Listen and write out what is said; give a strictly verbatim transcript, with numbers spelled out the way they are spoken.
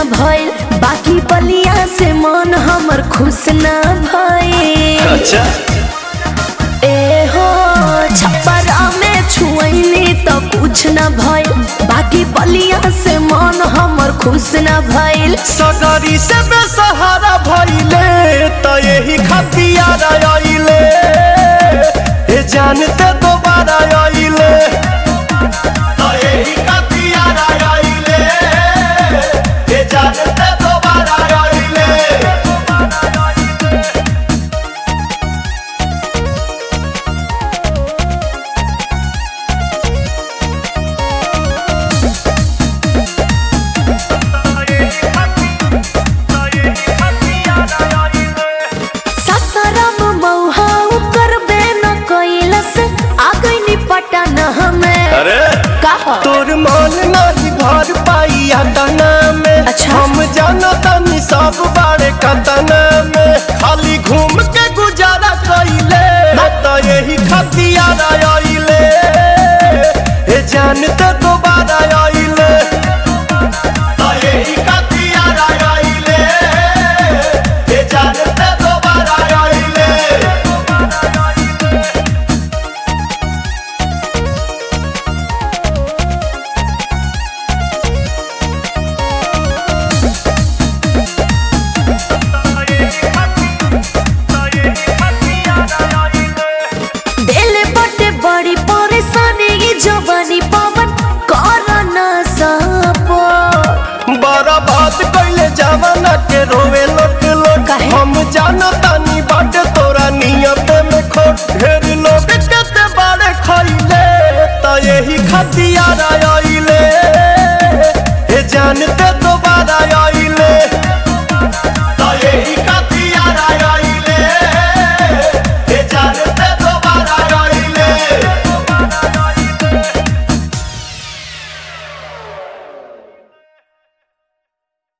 भइल, बाकी बलिया से मन हमर खुश ना भइल। अच्छा ए हो छपरा में छुअनी तो कुछ ना भइल, बाकी बलिया से मन हमर खुश ना भइल। सगरी से बेसहारा भइले त यही खतिया आइले, ए जानते दोबारा आइले त यही खतिया आइले, ए जानते दोबारा आइले। अरे तोर मन नहीं भर पाइया तना में। अच्छा। हम जानो तनी सब बारे कतना में, खाली घूम के गुजारा कइले त यही खतिया आइले, ए जानते दोबारा आइले त यही खतिया आइले, ए जानते दोबारा आइले। बड़ी परेशानी जवानी पवन करना सपो, बड़ा बात कइले जवाना के रोवे लोट लोट। हम जानता